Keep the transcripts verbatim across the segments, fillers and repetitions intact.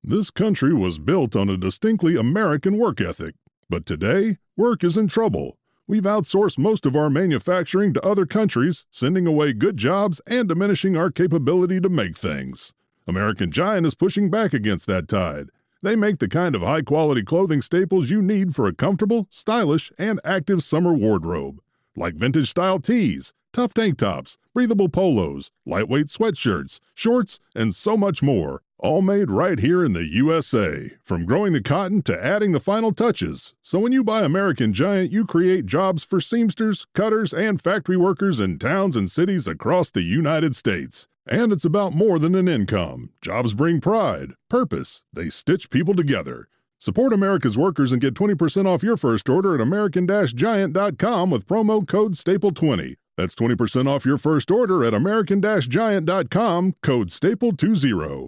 This country was built on a distinctly American work ethic, but today, work is in trouble. We've outsourced most of our manufacturing to other countries, sending away good jobs and diminishing our capability to make things. American Giant is pushing back against that tide. They make the kind of high-quality clothing staples you need for a comfortable, stylish, and active summer wardrobe, like vintage-style tees, tough tank tops, breathable polos, lightweight sweatshirts, shorts, and so much more. All made right here in the U S A, from growing the cotton to adding the final touches. So when you buy American Giant, you create jobs for seamsters, cutters, and factory workers in towns and cities across the United States. And it's about more than an income. Jobs bring pride, purpose. They stitch people together. Support America's workers and get twenty percent off your first order at American Giant dot com with promo code staple twenty. That's twenty percent off your first order at American Giant dot com, code staple twenty.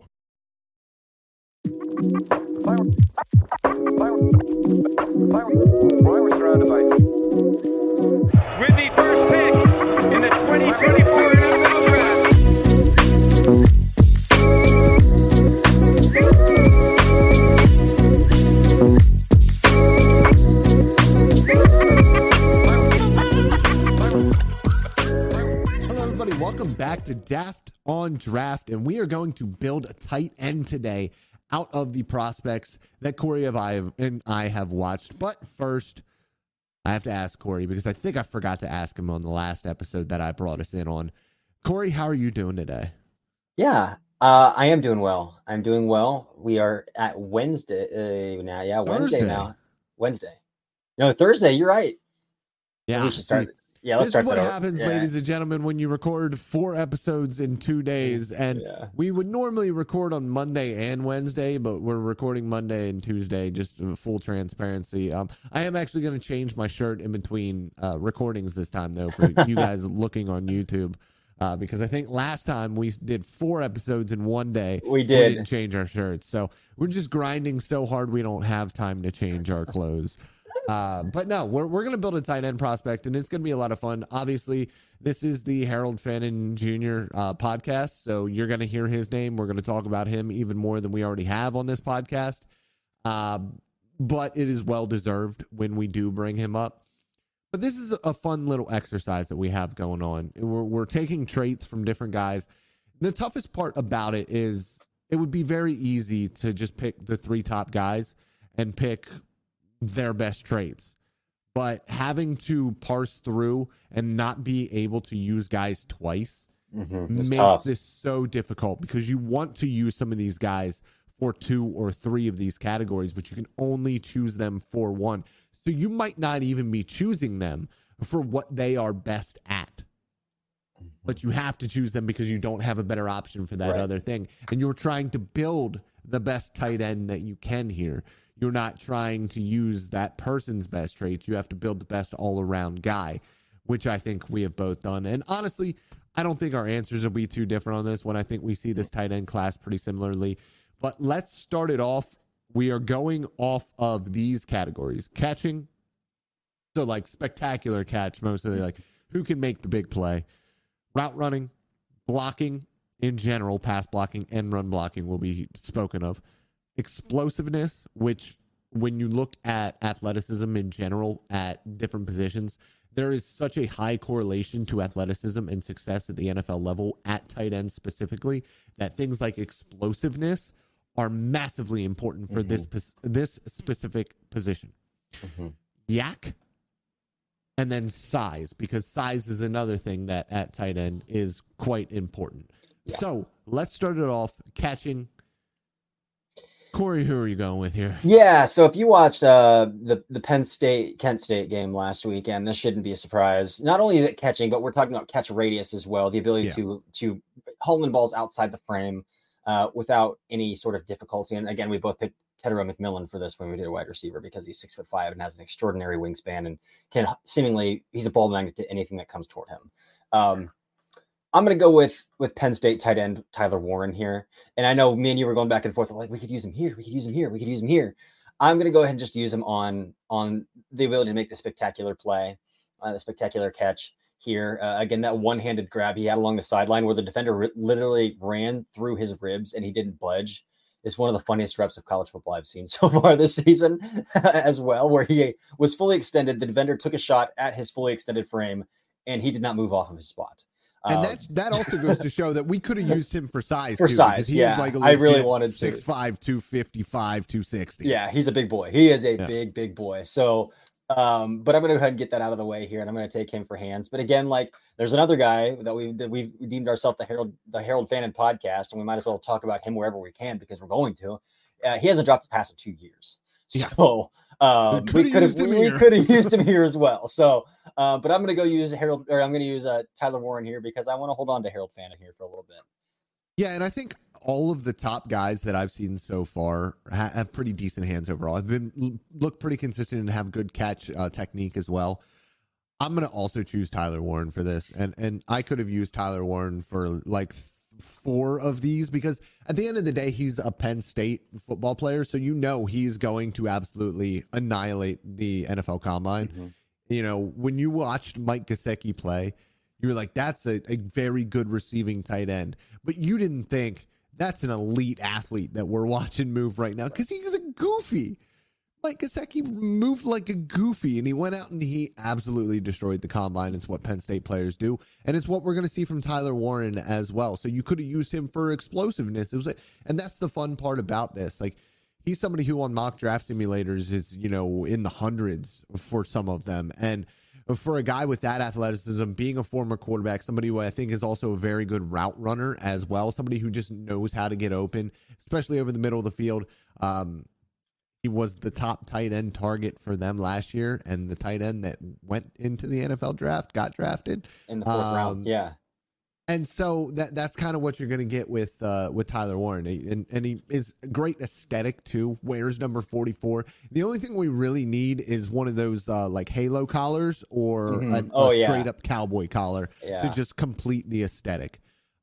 Fire, fire, fire, fire surround device. With the first pick in the twenty twenty-four N F L Draft. Hello, everybody. Welcome back to Daft on Draft, and we are going to build a tight end today out of the prospects that Corey have I and I have watched. But first, I have to ask Corey, because I think I forgot to ask him on the last episode that I brought us in on. Corey, how are you doing today? Yeah, uh, I am doing well. I'm doing well. We are at Wednesday uh, now. Yeah, Wednesday Thursday. now. Wednesday. No, Thursday. You're right. Yeah. We should start. Yeah, let's This start is what that over. happens, Yeah. ladies and gentlemen, when you record four episodes in two days. And Yeah. we would normally record on Monday and Wednesday, but we're recording Monday and Tuesday, just in full transparency. Um, I am actually going to change my shirt in between uh, recordings this time, though, for you guys looking on YouTube. Uh, because I think last time we did four episodes in one day. We did. We didn't change our shirts. So we're just grinding so hard we don't have time to change our clothes. Uh, but no, we're we're gonna build a tight end prospect, and it's gonna be a lot of fun. Obviously, this is the Harold Fannin Junior Uh, podcast, so you're gonna hear his name. We're gonna talk about him even more than we already have on this podcast. Um, but it is well deserved when we do bring him up. But this is a fun little exercise that we have going on. We're we're taking traits from different guys. The toughest part about it is it would be very easy to just pick the three top guys and pick their best traits, but having to parse through and not be able to use guys twice Mm-hmm. It's makes tough. this so difficult, because you want to use some of these guys for two or three of these categories, but you can only choose them for one. So you might not even be choosing them for what they are best at, but you have to choose them because you don't have a better option for that Right. other thing. And you're trying to build the best tight end that you can here. You're not trying to use that person's best traits. You have to build the best all-around guy, which I think we have both done. And honestly, I don't think our answers will be too different on this one. I think we see this tight end class pretty similarly. But let's start it off. We are going off of these categories. Catching, so like spectacular catch, mostly like who can make the big play. Route running, blocking in general, pass blocking and run blocking will be spoken of. Explosiveness, which when you look at athleticism in general at different positions, there is such a high correlation to athleticism and success at the N F L level at tight end specifically, that things like explosiveness are massively important for Mm-hmm. this pos- this specific position. Mm-hmm. Yak, and then size, because size is another thing that at tight end is quite important. Yeah. So let's start it off catching. Corey, who are you going with here? Yeah, so if you watched uh, the the Penn State Kent State game last weekend, this shouldn't be a surprise. Not only is it catching, but we're talking about catch radius as well, the ability Yeah. to to home in balls outside the frame uh, without any sort of difficulty. And again, we both picked Tedero McMillan for this when we did a wide receiver, because he's six foot five and has an extraordinary wingspan and can seemingly he's a ball magnet to anything that comes toward him. Um, I'm going to go with with Penn State tight end Tyler Warren here. And I know me and you were going back and forth. Like, we could use him here. We could use him here. We could use him here. I'm going to go ahead and just use him on, on the ability to make the spectacular play, uh, the spectacular catch here. Uh, again, that one-handed grab he had along the sideline where the defender r- literally ran through his ribs and he didn't budge. is one of the funniest reps of college football I've seen so far this season as well, where he was fully extended. The defender took a shot at his fully extended frame, and he did not move off of his spot. And Um, that that also goes to show that we could have used him for size. For too, size, because he yeah. is like a I really legit wanted to. six five, two fifty-five, two sixty. Yeah, he's a big boy. He is a Yeah. big, big boy. So, um, but I'm gonna go ahead and get that out of the way here, and I'm gonna take him for hands. But again, like there's another guy that we that we've deemed ourselves the Harold the Harold Fannin podcast, and we might as well talk about him wherever we can because we're going to. Uh, he hasn't dropped a pass in two years, Yeah. so um, We we coulda could have used him we here. could have used him here as well. So, uh, but I'm gonna go use Harold, or I'm gonna use uh, Tyler Warren here because I want to hold on to Harold Fannin here for a little bit. Yeah, and I think all of the top guys that I've seen so far ha- have pretty decent hands overall. I've been look pretty consistent and have good catch uh, technique as well. I'm gonna also choose Tyler Warren for this, and and I could have used Tyler Warren for like th- four of these because at the end of the day, he's a Penn State football player, so you know he's going to absolutely annihilate the N F L Combine. Mm-hmm. You know, when you watched Mike Gesicki play, you were like, that's a, a very good receiving tight end. But you didn't think that's an elite athlete that we're watching move right now because he's a goofy. Mike Gesicki moved like a goofy, and he went out and he absolutely destroyed the combine. It's what Penn State players do, and it's what we're going to see from Tyler Warren as well. So you could have used him for explosiveness. It was, like, and that's the fun part about this. Like, he's somebody who on mock draft simulators is, you know, in the hundreds for some of them. And for a guy with that athleticism, being a former quarterback, somebody who I think is also a very good route runner as well, somebody who just knows how to get open, especially over the middle of the field. Um, he was the top tight end target for them last year, and the tight end that went into the N F L draft got drafted In the fourth Um, round, yeah. And so that that's kind of what you're going to get with uh, with Tyler Warren, He- and and he is a great aesthetic too. Wears number forty-four. The only thing we really need is one of those uh, like halo collars or Mhm. a, Oh, a yeah. straight up cowboy collar Yeah. to just complete the aesthetic.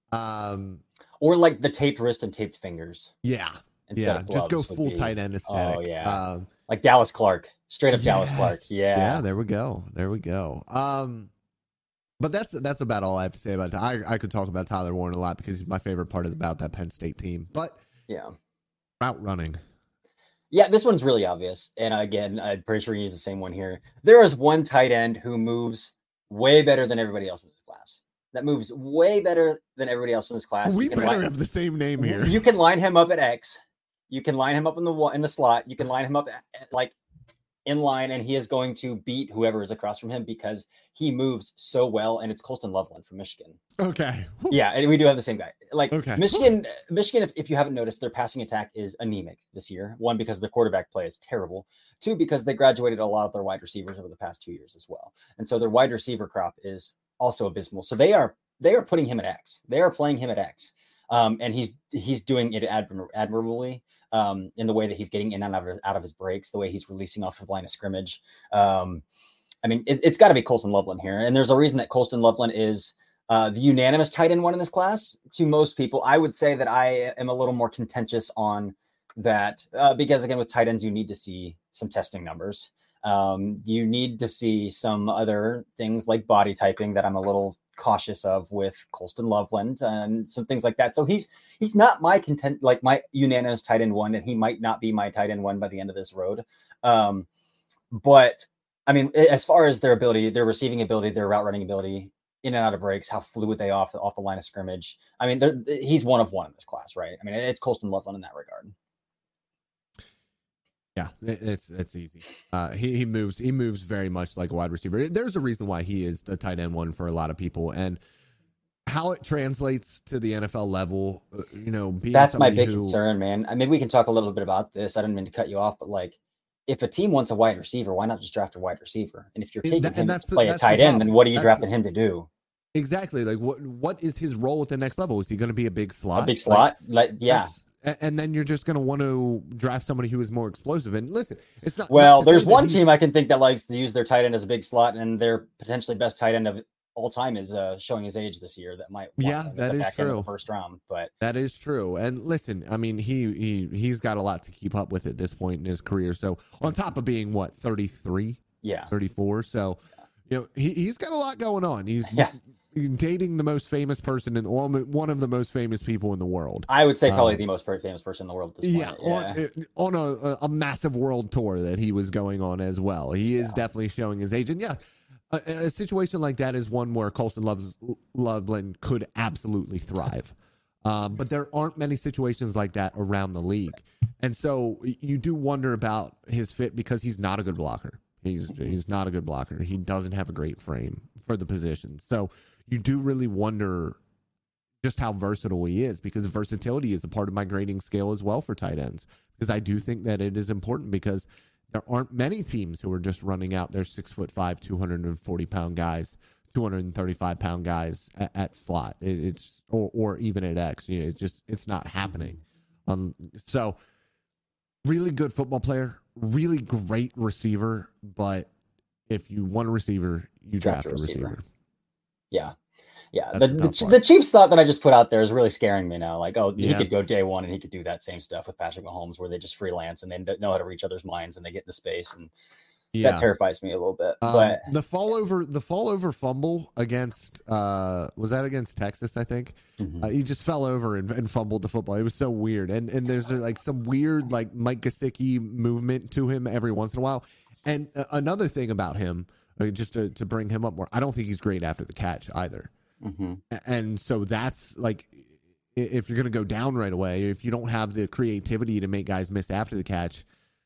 Um, Or like the taped wrist and taped fingers. yeah, Instead yeah, of just go gloves would full be- tight end aesthetic. Oh, yeah. Um, Like Dallas Clark, straight up Dallas Clark. Yes. Yeah. Yeah, there we go. There we go. Um, but that's that's about all I have to say about it. I I could talk about Tyler Warren a lot because he's my favorite part of, about that Penn State team. But Yeah. route running. Yeah, this one's really obvious. And again, I'm pretty sure you use the same one here. There is one tight end who moves way better than everybody else in this class. That moves way better than everybody else in this class. We You can better line- have the same name here. You can line him up at X. You can line him up in the wa- in the slot. You can line him up at, at, like in line, and he is going to beat whoever is across from him because he moves so well. And it's Colston Loveland from Michigan. Okay. Yeah, and we do have the same guy. Like Okay. Michigan, Michigan. If, if you haven't noticed, their passing attack is anemic this year. One, because their quarterback play is terrible. Two, because they graduated a lot of their wide receivers over the past two years as well, and so their wide receiver crop is also abysmal. So they are they are putting him at X. They are playing him at X, um, and he's he's doing it admir- admirably um, in the way that he's getting in and out of out of his breaks, the way he's releasing off of the line of scrimmage. Um, I mean, it, it's got to be Colston Loveland here, and there's a reason that Colston Loveland is. Uh, the unanimous tight end one in this class. To most people, I would say that I am a little more contentious on that uh, because, again, with tight ends, you need to see some testing numbers. Um, you need to see some other things like body typing that I'm a little cautious of with Colston Loveland and some things like that. So he's he's not my content like my unanimous tight end one, and he might not be my tight end one by the end of this road. Um, but I mean, as far as their ability, their receiving ability, their route running ability, in and out of breaks, how fluid they off off the line of scrimmage. I mean, they're, he's one of one in this class, right? I mean, it's Colston Loveland in that regard. Yeah, it- it's it's easy. Uh, he he moves he moves very much like a wide receiver. There's a reason why he is the tight end one for a lot of people, and how it translates to the N F L level. uh, You know, being That's my somebody big who, concern, man. I mean, we can talk a little bit about this. I didn't mean to cut you off, but like, if a team wants a wide receiver, why not just draft a wide receiver? And if you're And taking that- and him that's to the- play a that's the tight end, problem. then what are you That's drafting the- him to do? Exactly. Like what what is his role at the next level? Is he going to be a big slot? A big Like, slot? Like, yeah. that's- a- and then you're just going to want to draft somebody who is more explosive. And listen, it's not. Well, not to say there's that one he's- team I can think that likes to use their tight end as a big slot, and their potentially best tight end of all time is uh, showing his age this year. That might want Yeah, him at that the is back end of true. the first round, but That is true. And listen, I mean, he he he's got a lot to keep up with at this point in his career. So on top of being what thirty-three, yeah, thirty-four, so you know he he's got a lot going on. He's Yeah. dating the most famous person and one of the most famous people in the world. I would say probably um, the most famous person in the world at this yeah, point. Yeah, on, on a, a massive world tour that he was going on as well. He is yeah. definitely showing his age. And yeah, a, a situation like that is one where Colston Loves, Loveland could absolutely thrive. Um, but there aren't many situations like that around the league. And so you do wonder about his fit because he's not a good blocker. He's he's not a good blocker. He doesn't have a great frame for the position. So you do really wonder just how versatile he is, because versatility is a part of my grading scale as well for tight ends. Because I do think that it is important, because there aren't many teams who are just running out their six foot five, two hundred forty pound guys, two hundred thirty-five pound guys at, at slot. It, it's or or even at X. You know, it's just it's not happening. Um, so really good football player. Really great receiver, but if you want a receiver, you draft, draft a receiver. receiver. Yeah. Yeah. The, the, the Chiefs thought that I just put out there is really scaring me now. Like, oh, yeah. he could go day one and he could do that same stuff with Patrick Mahomes, where they just freelance and they know how to reach other's minds and they get into space. And yeah. that terrifies me a little bit. Um, but the fall over, the fall over fumble against, uh, was that against Texas? I think mm-hmm. uh, he just fell over and, and fumbled the football. It was so weird. And, and there's like some weird, like Mike Gesicki movement to him every once in a while. And uh, another thing about him, uh, just to, to bring him up more, I don't think he's great after the catch either. Mm-hmm. And so that's like, if you're going to go down right away, if you don't have the creativity to make guys miss after the catch,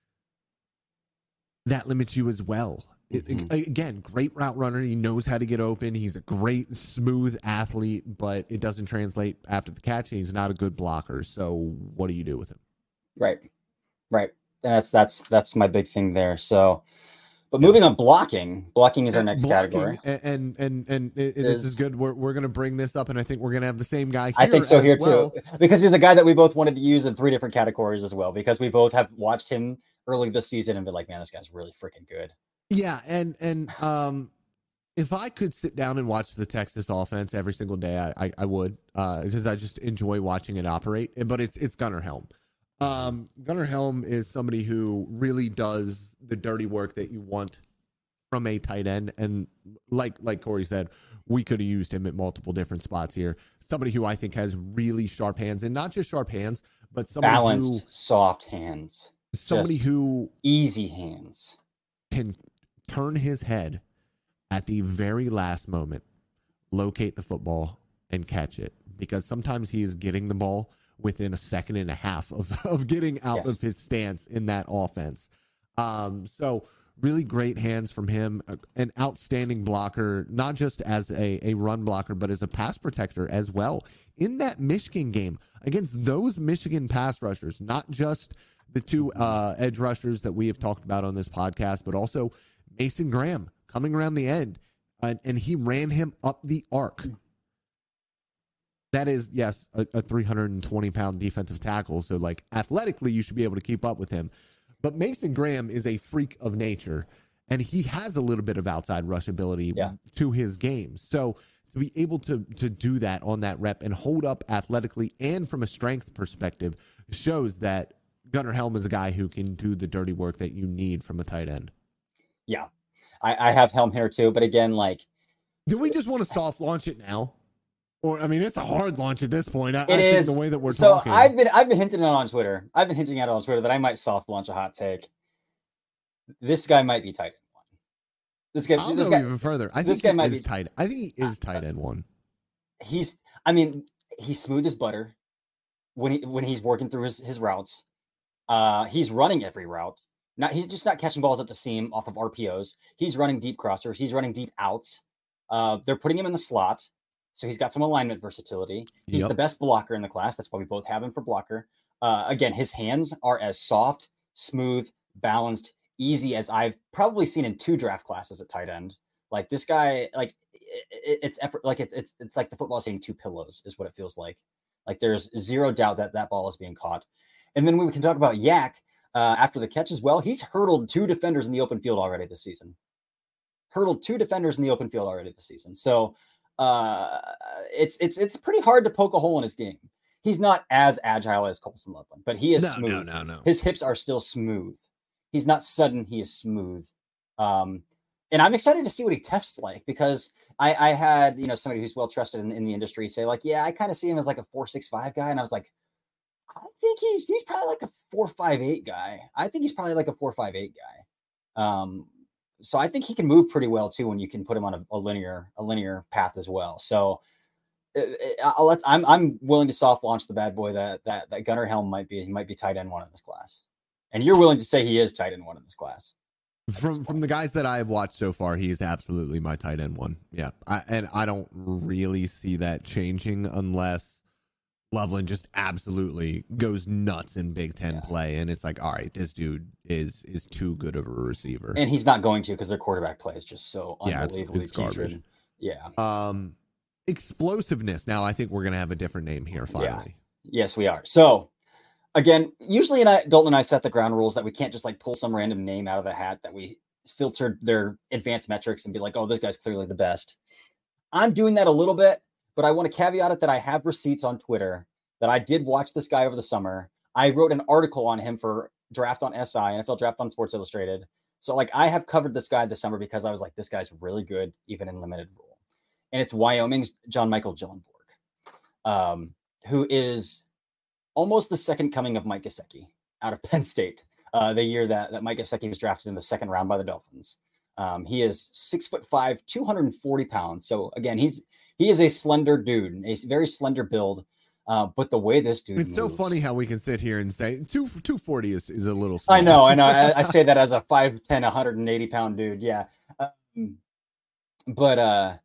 that limits you as well. Mm-hmm. It, again, great route runner. He knows how to get open. He's a great, smooth athlete, but it doesn't translate after the catch. He's not a good blocker. So what do you do with him? Right. Right. That's, that's, that's my big thing there. So, but moving on, blocking, blocking is our next blocking, category. And, and, and, and it, is, this is good. We're, we're going to bring this up, and I think we're going to have the same guy here. I think so here well. too, because he's the guy that we both wanted to use in three different categories as well, because we both have watched him early this season and be like, man, this guy's really freaking good. Yeah. And, and, um, if I could sit down and watch the Texas offense every single day, I, I, I would, uh, because I just enjoy watching it operate, but it's, it's Gunnar Helm. Um, Gunnar Helm is somebody who really does the dirty work that you want from a tight end. And like, like Corey said, we could have used him at multiple different spots here. Somebody who I think has really sharp hands, and not just sharp hands, but somebody balanced, who, soft hands. Somebody Just who easy hands can turn his head at the very last moment, locate the football, and catch it. Because sometimes he is getting the ball within a second and a half of, of getting out yes. of his stance in that offense. Um, so really great hands from him, an outstanding blocker, not just as a, a run blocker, but as a pass protector as well. In that Michigan game, against those Michigan pass rushers, not just the two uh, edge rushers that we have talked about on this podcast, but also Mason Graham coming around the end, and, and he ran him up the arc. That is, yes, a, a three hundred twenty pound defensive tackle. So, like, athletically, you should be able to keep up with him. But Mason Graham is a freak of nature, and he has a little bit of outside rush ability yeah. to his game. So, to be able to to do that on that rep and hold up athletically and from a strength perspective shows that Gunnar Helm is a guy who can do the dirty work that you need from a tight end. Yeah, I, I have Helm here too, but again, like, do we just want to soft launch it now? Or I mean, it's a hard launch at this point. I, it I is think the way that we're so talking. I've been I've been hinting it on Twitter. I've been hinting at it on Twitter that I might soft launch a hot take. This guy might be tight end one. This guy. I'll this go guy, even further. I this think guy might is be tight. I think he is tight end one. He's. I mean, he's smooth as butter when he when he's working through his his routes. Uh, he's running every route. Not he's just not catching balls up the seam off of R P Os. He's running deep crossers. He's running deep outs. Uh, they're putting him in the slot, so he's got some alignment versatility. He's yep. the best blocker in the class. That's why we both have him for blocker. Uh, again, his hands are as soft, smooth, balanced, easy as I've probably seen in two draft classes at tight end. Like this guy, like it, it's effort, like it's it's it's like the football is hitting two pillows, is what it feels like. Like there's zero doubt that that ball is being caught. And then we can talk about Yak uh, after the catch as well. He's hurdled two defenders in the open field already this season. Hurdled two defenders in the open field already this season. So uh, it's it's it's pretty hard to poke a hole in his game. He's not as agile as Colston Loveland, but he is no, smooth. No, no, no. His hips are still smooth. He's not sudden. He is smooth. Um, and I'm excited to see what he tests like, because I, I had, you know, somebody who's well trusted in, in the industry say like, yeah, I kind of see him as like a four six five guy. And I was like, I think he's he's probably like a four five eight guy. I think he's probably like a four five eight guy. Um, so I think he can move pretty well too when you can put him on a, a linear a linear path as well. So it, it, I'll let, I'm I'm willing to soft launch the bad boy that that that Gunnar Helm might be. He might be tight end one in this class, and you're willing to say he is tight end one in this class. From from the guys that I have watched so far, he is absolutely my tight end one. Yeah, I, and I don't really see that changing unless Loveland just absolutely goes nuts in Big Ten yeah. play, and it's like, all right, this dude is is too good of a receiver, and he's not going to, because their quarterback play is just so yeah, unbelievably it's, it's garbage. Yeah. Um, explosiveness. Now, I think we're gonna have a different name here finally. Yeah. Yes, we are. So. Again, usually and I, Dalton and I set the ground rules that we can't just like pull some random name out of the hat that we filtered their advanced metrics and be like, oh, this guy's clearly the best. I'm doing that a little bit, but I want to caveat it that I have receipts on Twitter that I did watch this guy over the summer. I wrote an article on him for Draft on S I, N F L Draft on Sports Illustrated. So like I have covered this guy this summer because I was like, this guy's really good, even in limited rule. And it's Wyoming's John Michael Gillenborg, um, who is almost the second coming of Mike Gesicki out of Penn State, uh, the year that, that Mike Gesicki was drafted in the second round by the Dolphins. Um, he is six foot five, two hundred forty pounds. So again, he's he is a slender dude, a very slender build. Uh, but the way this dude, it's moves, so funny how we can sit here and say two two forty is, is a little small. I know, I know. I, I say that as a five ten, one hundred eighty pound dude. Yeah, um, but uh,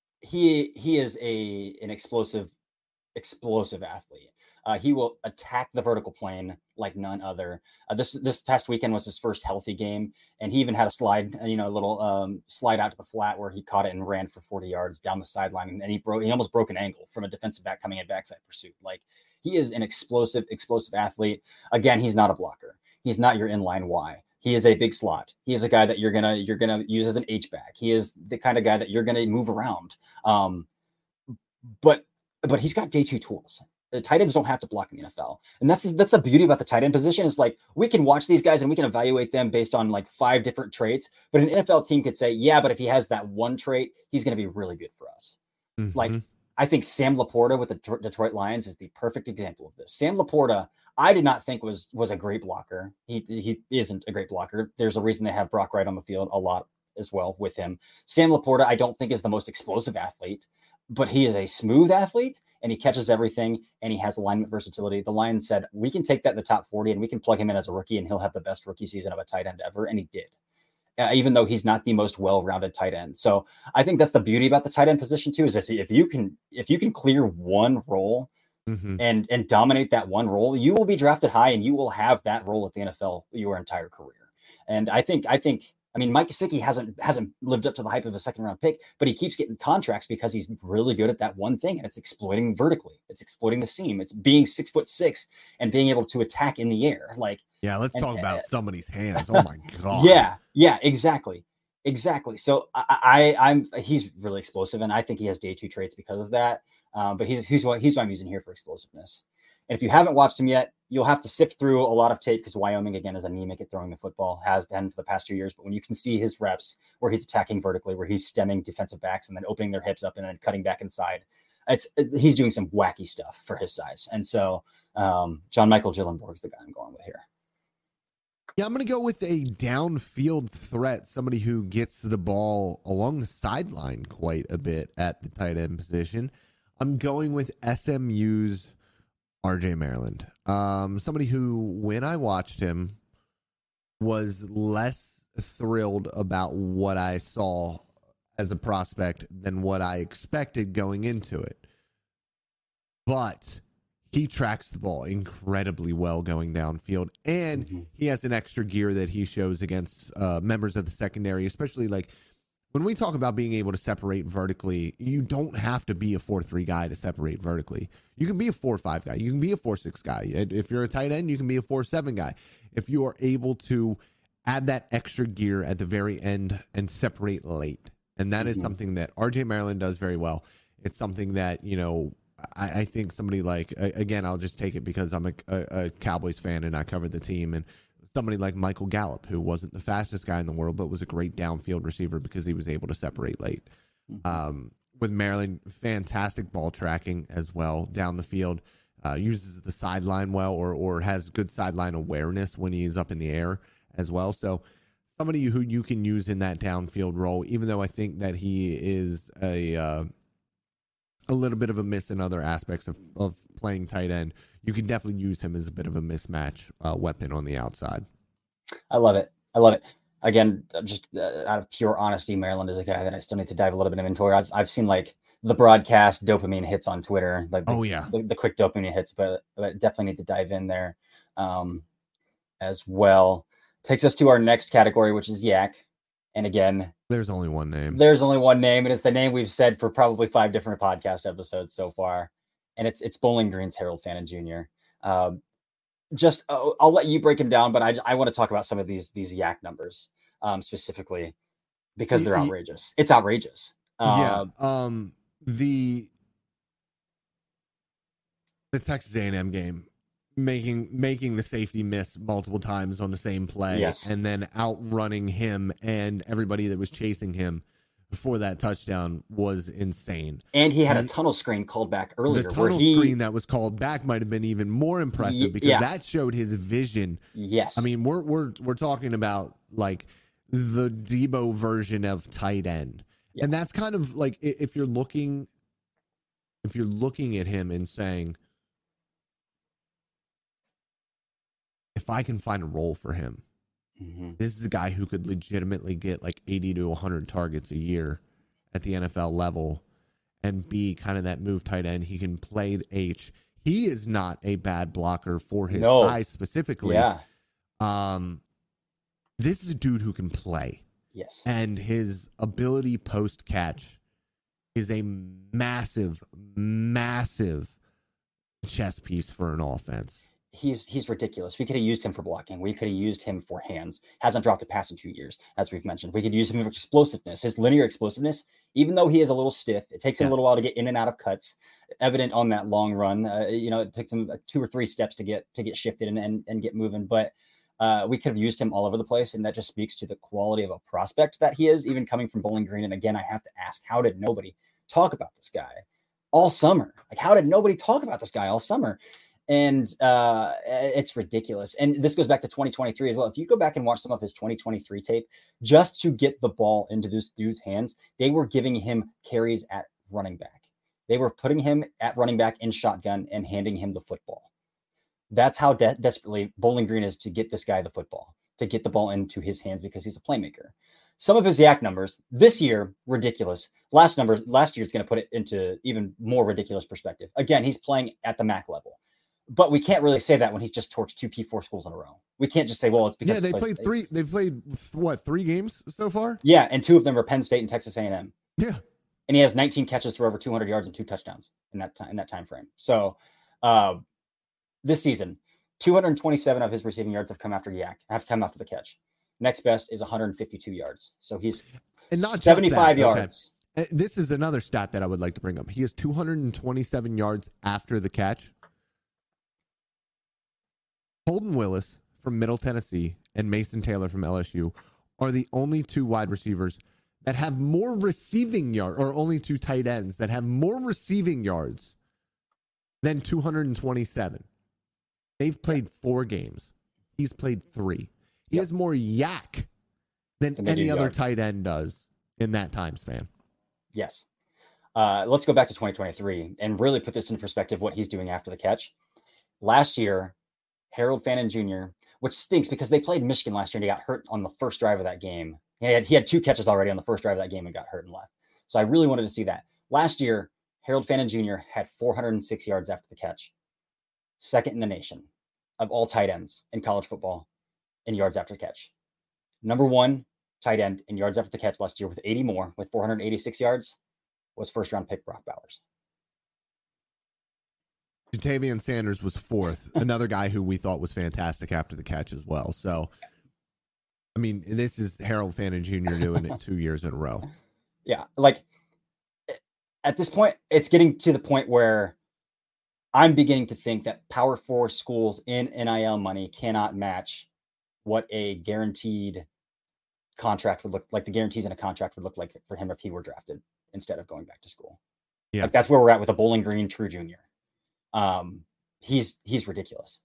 he he is a an explosive, explosive athlete. Uh, he will attack the vertical plane like none other. Uh, this this past weekend was his first healthy game, and he even had a slide, you know, a little um, slide out to the flat where he caught it and ran for forty yards down the sideline, and, and he broke. He almost broke an ankle from a defensive back coming in backside pursuit. Like he is an explosive, explosive athlete. Again, he's not a blocker. He's not your inline Y. He is a big slot. He is a guy that you're gonna you're gonna use as an H back. He is the kind of guy that you're gonna move around. Um, but but he's got day two tools. The tight ends don't have to block in the N F L. And that's, that's the beauty about the tight end position is like, we can watch these guys and we can evaluate them based on like five different traits, but an N F L team could say, yeah, but if he has that one trait, he's going to be really good for us. Mm-hmm. Like, I think Sam Laporta with the T- Detroit Lions is the perfect example of this. Sam Laporta, I did not think was, was a great blocker. He, he isn't a great blocker. There's a reason they have Brock Wright on the field a lot as well with him. Sam Laporta, I don't think is the most explosive athlete, but he is a smooth athlete and he catches everything and he has alignment versatility. The Lions said, we can take that in the top forty and we can plug him in as a rookie and he'll have the best rookie season of a tight end ever. And he did, uh, even though he's not the most well-rounded tight end. So I think that's the beauty about the tight end position too, is that if you can, if you can clear one role mm-hmm. and, and dominate that one role, you will be drafted high and you will have that role at the N F L your entire career. And I think, I think, I mean, Mike Gesicki hasn't hasn't lived up to the hype of a second round pick, but he keeps getting contracts because he's really good at that one thing, and it's exploiting vertically. It's exploiting the seam. It's being six foot six and being able to attack in the air. Like, yeah, let's and, talk about uh, somebody's hands. Oh my god. Yeah, yeah, exactly, exactly. So I, I, I'm he's really explosive, and I think he has day two traits because of that. Um, but he's he's what he's what I'm using here for explosiveness. And if you haven't watched him yet, you'll have to sift through a lot of tape because Wyoming, again, is anemic at throwing the football, has been for the past two years. But when you can see his reps where he's attacking vertically, where he's stemming defensive backs and then opening their hips up and then cutting back inside, it's he's doing some wacky stuff for his size. And so um, John Michael Gillenborg is the guy I'm going with here. Yeah, I'm going to go with a downfield threat, somebody who gets the ball along the sideline quite a bit at the tight end position. I'm going with S M U's R J Maryland, um, somebody who, when I watched him, was less thrilled about what I saw as a prospect than what I expected going into it. But he tracks the ball incredibly well going downfield, and mm-hmm. he has an extra gear that he shows against uh, members of the secondary, especially like when we talk about being able to separate vertically. You don't have to be a four three guy to separate vertically. You can be a four five guy. You can be a four six guy. If you're a tight end, you can be a four seven guy. If you are able to add that extra gear at the very end and separate late. And that mm-hmm. is something that R J Maryland does very well. It's something that, you know, I, I think somebody like, again, I'll just take it because I'm a, a, a Cowboys fan and I covered the team. And somebody like Michael Gallup, who wasn't the fastest guy in the world, but was a great downfield receiver because he was able to separate late. Mm-hmm. Um, with Maryland, fantastic ball tracking as well down the field. Uh, uses the sideline well, or or has good sideline awareness when he's up in the air as well. So somebody who you can use in that downfield role, even though I think that he is a uh, a little bit of a miss in other aspects of, of playing tight end, you can definitely use him as a bit of a mismatch uh, weapon on the outside. I love it. I love it. Again, just uh, out of pure honesty, Maryland is a guy that I still need to dive a little bit into. I've I've seen like the broadcast dopamine hits on Twitter, like the, oh yeah, the, the quick dopamine hits, but, but definitely need to dive in there um, as well. Takes us to our next category, which is Yak. And again, there's only one name. There's only one name, and it's the name we've said for probably five different podcast episodes so far. And it's it's Bowling Green's Harold Fannin Junior Um, just uh, I'll let you break him down, but I I want to talk about some of these these Yak numbers um, specifically because they're outrageous. It's outrageous. Yeah. Uh, Um. The the Texas A and M game, making making the safety miss multiple times on the same play, yes. and then outrunning him and everybody that was chasing him before that touchdown was insane. And he had and a tunnel screen called back earlier. The tunnel he, screen that was called back might have been even more impressive y- because yeah. that showed his vision. Yes, I mean we're we're we're talking about like the Debo version of tight end. Yeah. And that's kind of like if you're looking, if you're looking at him and saying, if I can find a role for him, mm-hmm. this is a guy who could legitimately get like eighty to one hundred targets a year at the N F L level and be kind of that move tight end. He can play the H. He is not a bad blocker for his no. size specifically. Yeah. Um, this is a dude who can play. Yes. And his ability post catch is a massive, massive chess piece for an offense. He's he's ridiculous. We could have used him for blocking. We could have used him for hands. Hasn't dropped a pass in two years, as we've mentioned. We could use him for explosiveness. His linear explosiveness, even though he is a little stiff, it takes him yes. a little while to get in and out of cuts. Evident on that long run. Uh, you know, it takes him two or three steps to get to get shifted and and, and get moving. But Uh, we could have used him all over the place, and that just speaks to the quality of a prospect that he is, even coming from Bowling Green. And again, I have to ask, how did nobody talk about this guy all summer? Like, how did nobody talk about this guy all summer? And uh, it's ridiculous. And this goes back to twenty twenty-three as well. If you go back and watch some of his twenty twenty-three tape, just to get the ball into this dude's hands, they were giving him carries at running back. They were putting him at running back in shotgun and handing him the football. That's how de- desperately Bowling Green is to get this guy the football, to get the ball into his hands because he's a playmaker. Some of his Yak numbers this year, ridiculous. Last number, last year, it's going to put it into even more ridiculous perspective. Again, he's playing at the M A C level, but we can't really say that when he's just torched two P four schools in a row. We can't just say, well, it's because yeah, they played three. They've played what three games so far? Yeah, and two of them are Penn State and Texas A and M. Yeah, and he has nineteen catches for over two hundred yards and two touchdowns in that time in that time frame. So. uh This season, two hundred twenty-seven of his receiving yards have come after Yak, have come after the catch. Next best is one hundred fifty-two yards. So he's and not seventy-five yards. Okay. This is another stat that I would like to bring up. He has two hundred twenty-seven yards after the catch. Holden Willis from Middle Tennessee and Mason Taylor from L S U are the only two wide receivers that have more receiving yards, or only two tight ends that have more receiving yards than two hundred twenty-seven. They've played four games. He's played three. He yep. has more Yak than any other yards. tight end does in that time span. Yes. Uh, let's go back to twenty twenty-three and really put this in perspective, what he's doing after the catch. Last year, Harold Fannin Junior, which stinks because they played Michigan last year and he got hurt on the first drive of that game. He had, he had two catches already on the first drive of that game and got hurt and left. So I really wanted to see that. Last year, Harold Fannin Junior had four hundred six yards after the catch. Second in the nation of all tight ends in college football in yards after the catch. Number one tight end in yards after the catch last year with eighty more, with four hundred eighty-six yards, was first round pick Brock Bowers. Jatavian Sanders was fourth, another guy who we thought was fantastic after the catch as well. So, I mean, this is Harold Fannin Junior doing it two years in a row. Yeah, like at this point, it's getting to the point where I'm beginning to think that Power Four schools in N I L money cannot match what a guaranteed contract would look like, the guarantees in a contract would look like for him if he were drafted instead of going back to school. Yeah. Like that's where we're at with a Bowling Green true junior. Um, he's, he's ridiculous.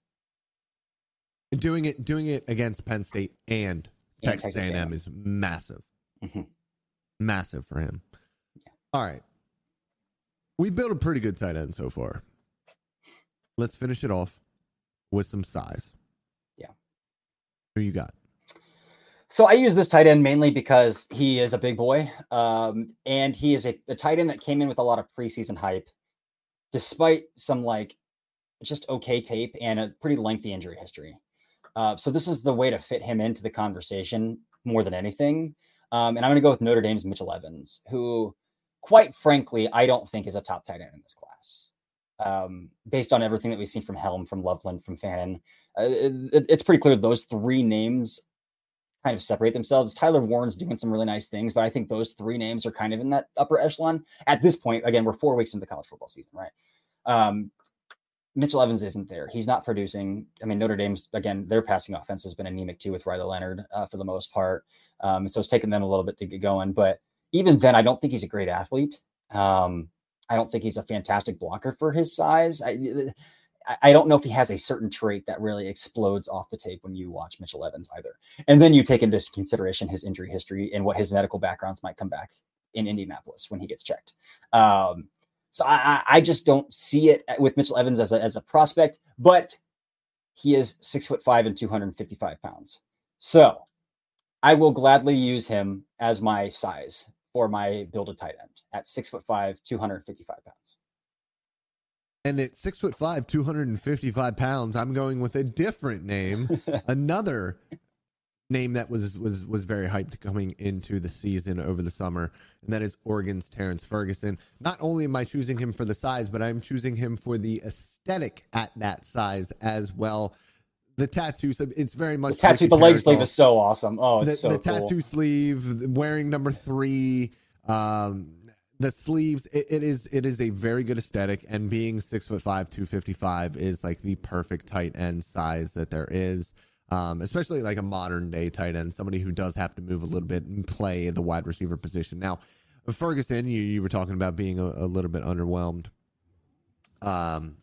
And doing it, doing it against Penn State and, And Texas Texas A and A and M M. is massive, Mm-hmm. massive for him. Yeah. All right. We've built a pretty good tight end so far. Let's finish it off with some size. Yeah. Who you got? So I use this tight end mainly because he is a big boy. Um, and he is a, a tight end that came in with a lot of preseason hype, despite some like just okay tape and a pretty lengthy injury history. Uh, so this is the way to fit him into the conversation more than anything. Um, and I'm going to go with Notre Dame's Mitchell Evans, who, quite frankly, I don't think is a top tight end in this class. Um, based on everything that we've seen from Helm, from Loveland, from Fannin, uh, it, it's pretty clear those three names kind of separate themselves. Tyler Warren's doing some really nice things, but I think those three names are kind of in that upper echelon at this point. Again, we're four weeks into the college football season, right? Um, Mitchell Evans isn't there. He's not producing. I mean, Notre Dame's, again, their passing offense has been anemic too with Riley Leonard uh, for the most part. Um, so it's taken them a little bit to get going. But even then, I don't think he's a great athlete. Um, I don't think he's a fantastic blocker for his size. I, I don't know if he has a certain trait that really explodes off the tape when you watch Mitchell Evans either. And then you take into consideration his injury history and what his medical backgrounds might come back in Indianapolis when he gets checked. Um, So I, I just don't see it with Mitchell Evans as a, as a prospect, but he is six foot five and two hundred fifty-five pounds. So I will gladly use him as my size for my build a tight end at six foot five, two hundred fifty-five pounds. And at six foot five, two hundred fifty-five pounds, I'm going with a different name, another name that was was was very hyped coming into the season over the summer, and that is Oregon's Terrence Ferguson. Not only am I choosing him for the size, but I'm choosing him for the aesthetic at that size as well. The tattoo, so it's very much the tattoo. Ricky The leg Parasol. sleeve is so awesome. Oh, it's the, so the cool. tattoo sleeve, wearing number three, um, the sleeves. It, it is it is a very good aesthetic, and being six foot five, two fifty-five is like the perfect tight end size that there is. Um, especially like a modern day tight end, somebody who does have to move a little bit and play the wide receiver position. Now, Ferguson, you, you were talking about being a, a little bit underwhelmed. Um,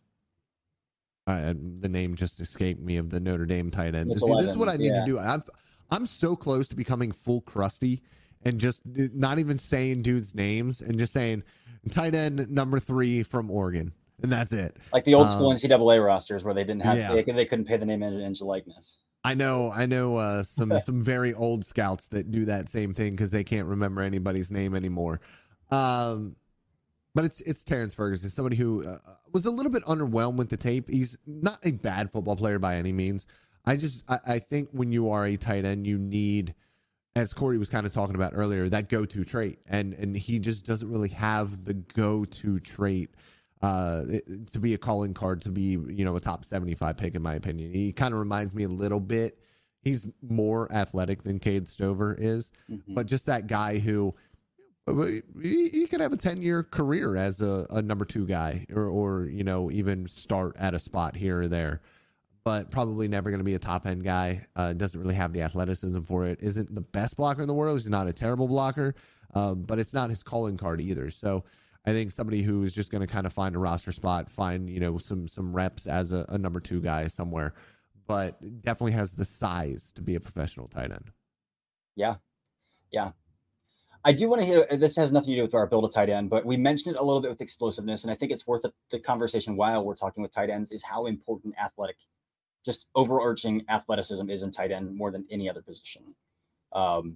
I, the name just escaped me of the Notre Dame tight end. See, this is what I need yeah. to do. I've, I'm so close to becoming full crusty and just not even saying dudes' names and just saying tight end number three from Oregon. And that's it. Like the old school Um, N C double A rosters where they didn't have, yeah. they, they couldn't pay the name and, and likeness. I know, I know uh, some some very old scouts that do that same thing because they can't remember anybody's name anymore. Um, but it's it's Terrence Ferguson, somebody who uh, was a little bit underwhelmed with the tape. He's not a bad football player by any means. I just I, I think when you are a tight end, you need, as Corey was kind of talking about earlier, that go-to trait, and and he just doesn't really have the go-to trait. Uh, to be a calling card, to be, you know, a top seventy-five pick, in my opinion. He kind of reminds me a little bit. He's more athletic than Cade Stover is, Mm-hmm. but just that guy who he, he could have a ten-year career as a, a number two guy, or, or, you know, even start at a spot here or there, but probably never going to be a top-end guy. Uh, doesn't really have the athleticism for it. Isn't the best blocker in the world. He's not a terrible blocker, um, but it's not his calling card either. So I think somebody who is just going to kind of find a roster spot, find, you know, some some reps as a, a number two guy somewhere, but definitely has the size to be a professional tight end. Yeah. Yeah. I do want to hear, this has nothing to do with our build a tight end, but we mentioned it a little bit with explosiveness. And I think it's worth it, the conversation while we're talking with tight ends is how important athletic, just overarching athleticism is in tight end more than any other position. Um,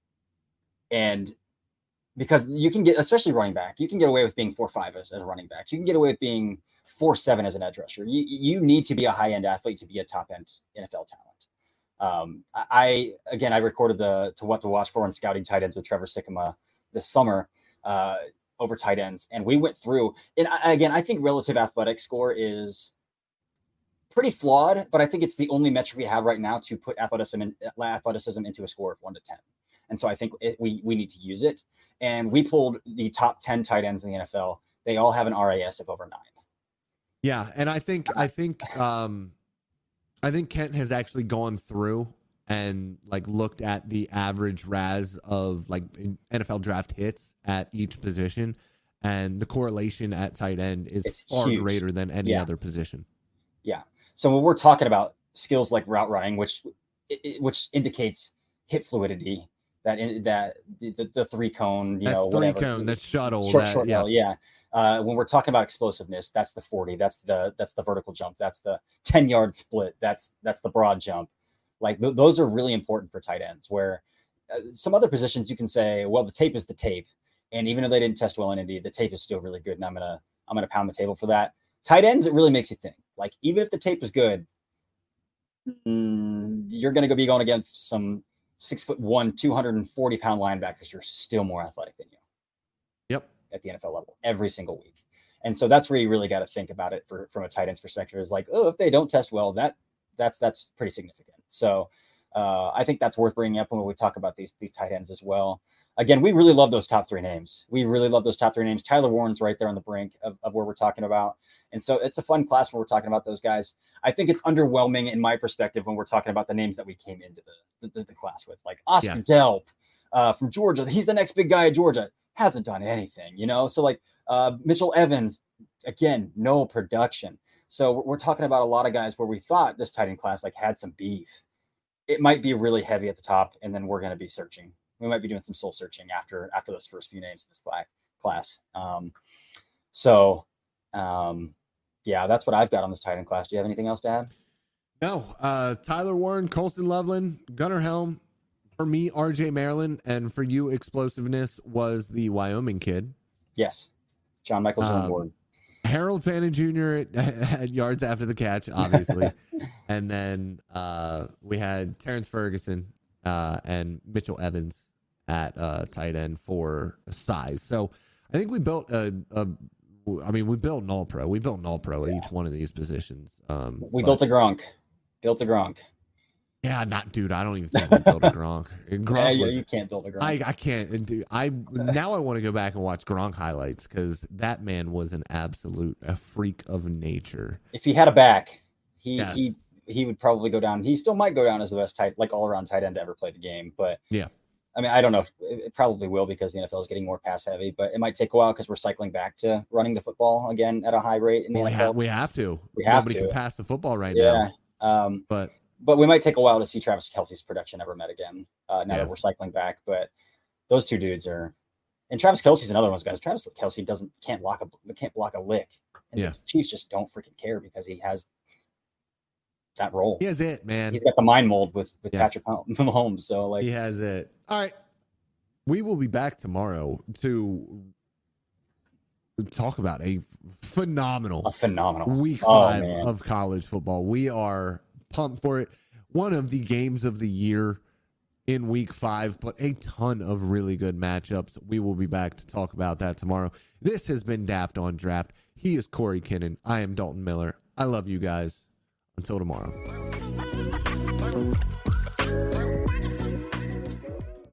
and because you can get, especially running back, you can get away with being four five as, as a running back. You can get away with being four seven as an edge rusher. You, you need to be a high-end athlete to be a top-end N F L talent. Um, I, again, I recorded the to what to watch for in scouting tight ends with Trevor Sikkema this summer uh, over tight ends. And we went through, and I, again, I think relative athletic score is pretty flawed, but I think it's the only metric we have right now to put athleticism, in, athleticism into a score of one to ten. And so I think it, we, we need to use it. And we pulled the top ten tight ends in the N F L. They all have an R A S of over nine. Yeah, and I think I think um, I think Kent has actually gone through and like looked at the average R A S of like N F L draft hits at each position, and the correlation at tight end is It's far huge. greater than any Yeah. other position. Yeah. So when we're talking about skills like route running, which it- it- which indicates hip fluidity, that in, that the, the, the three cone, you That's know, three whatever, cone, that's shuttle, short, that, short yeah. yeah. yeah. Uh, when we're talking about explosiveness, that's the forty, that's the that's the vertical jump, that's the ten yard split, that's that's the broad jump. Like th- those are really important for tight ends. Where uh, some other positions you can say, well, the tape is the tape, and even though they didn't test well in Indy, the tape is still really good, and I'm gonna I'm gonna pound the table for that. Tight ends, it really makes you think. Like even if the tape is good, mm, you're gonna go be going against some six foot one, two hundred forty pound linebackers. You're still more athletic than you. Yep. At the N F L level every single week. And so that's where you really got to think about it for, from a tight end's perspective is like, oh, if they don't test well, that that's, that's pretty significant. So uh, I think that's worth bringing up when we talk about these, these tight ends as well. Again, we really love those top three names. We really love those top three names. Tyler Warren's right there on the brink of, of where we're talking about. And so it's a fun class when we're talking about those guys. I think it's underwhelming in my perspective when we're talking about the names that we came into the, the, the class with, like Oscar Yeah. Delp uh, from Georgia. He's the next big guy at Georgia. Hasn't done anything, you know? So like uh, Mitchell Evans, again, no production. So we're, we're talking about a lot of guys where we thought this tight end class like had some beef. It might be really heavy at the top, and then we're going to be searching. We might be doing some soul searching after after those first few names in this cla- class. Um, so, um, yeah, that's what I've got on this tight end class. Do you have anything else to add? No, uh, Tyler Warren, Colson Loveland, Gunnar Helm. For me, R J Maryland, and for you, explosiveness was the Wyoming kid. Yes. John Michael Um, Board. Harold Fannin Junior at, at yards after the catch, obviously. And then uh, we had Terrence Ferguson uh, and Mitchell Evans at uh, tight end for size. So I think we built a, a I mean, we built an all pro. We built an all pro at each one of these positions. Um, We but- built a Gronk. Built a Gronk. Yeah, not dude. I don't even think we built a Gronk. Gronk Yeah, yeah, was, you can't build a Gronk. I, I can't. And dude, I now I want to go back and watch Gronk highlights because that man was an absolute a freak of nature. If he had a back, he Yes. he he would probably go down. He still might go down as the best tight, like all around tight end to ever play the game. But Yeah. I mean, I don't know. If, it probably will because the N F L is getting more pass heavy. But it might take a while because we're cycling back to running the football again at a high rate in the Well, we, N F L. have we have to. We have Nobody to. can pass the football right now. yeah. Um, But but we might take a while to see Travis Kelce's production ever met again. Uh, now Yeah. that we're cycling back, but those two dudes are, and Travis Kelce's another one of those guys. Travis Kelce doesn't can't block a can't block a lick. And Yeah. the Chiefs just don't freaking care because he has that role. he has it, man. He's got the mind mold with with Yeah. Patrick Mahomes. So like, He has it. All right. We will be back tomorrow to talk about a phenomenal a phenomenal week Oh, five man. of college football. We are pumped for it. One of the games of the year in week five, but a ton of really good matchups. We will be back to talk about that tomorrow. This has been Daft on Draft. He is Corey Kinnan. I am Dalton Miller. I love you guys. Until tomorrow.